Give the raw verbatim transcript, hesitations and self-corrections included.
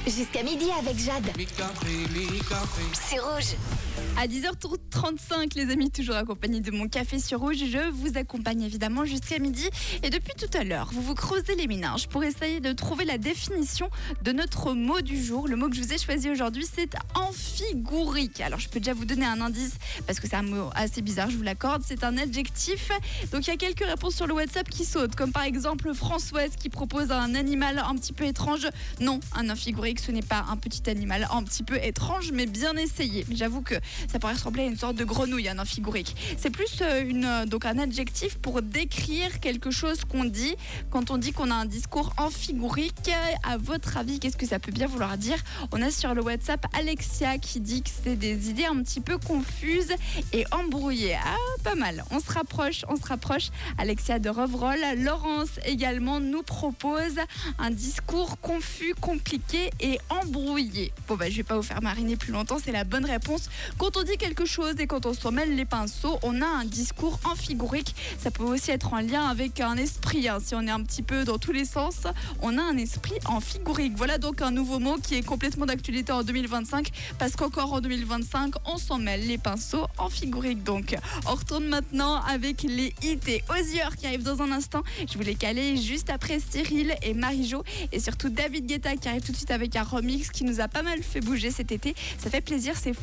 Jusqu'à midi avec Jade. C'est rouge. À dix heures trente-cinq, les amis, toujours accompagnés de mon café sur rouge. Je vous accompagne évidemment jusqu'à midi. Et depuis tout à l'heure, vous vous creusez les méninges pour essayer de trouver la définition de notre mot du jour. Le mot que je vous ai choisi aujourd'hui, c'est amphigourique. Alors, je peux déjà vous donner un indice parce que c'est un mot assez bizarre, je vous l'accorde. C'est un adjectif. Donc, il y a quelques réponses sur le WhatsApp qui sautent, comme par exemple Françoise qui propose un animal un petit peu étrange. Non, un amphigourique, ce n'est pas un petit animal un petit peu étrange, mais bien essayé. J'avoue que ça pourrait ressembler à une sorte de grenouille, un amphigourique. C'est plus une, donc un adjectif pour décrire quelque chose qu'on dit quand on dit qu'on a un discours amphigourique. À votre avis, qu'est-ce que ça peut bien vouloir dire? On a sur le WhatsApp Alexia qui dit que c'est des idées un petit peu confuses et embrouillées. Ah, pas mal. On se rapproche, on se rapproche. Alexia de Roverolles. Laurence également nous propose un discours confus, compliqué et embrouillé. Bon, bah, je vais pas vous faire mariner plus longtemps, c'est la bonne réponse. Quand on dit quelque chose et quand on se mêle les pinceaux, on a un discours amphigourique. Ça peut aussi être en lien avec un esprit. Hein. Si on est un petit peu dans tous les sens, on a un esprit amphigourique. Voilà donc un nouveau mot qui est complètement d'actualité en deux mille vingt-cinq, parce qu'encore en deux mille vingt-cinq, on s'en mêle les pinceaux amphigouriques. Donc, on retourne maintenant avec les hits et Ozzy qui arrivent dans un instant. Je vous les calais juste après Cyril et Marie-Jo et surtout David Guetta qui arrive tout de suite avec un remix qui nous a pas mal fait bouger cet été. Ça fait plaisir, c'est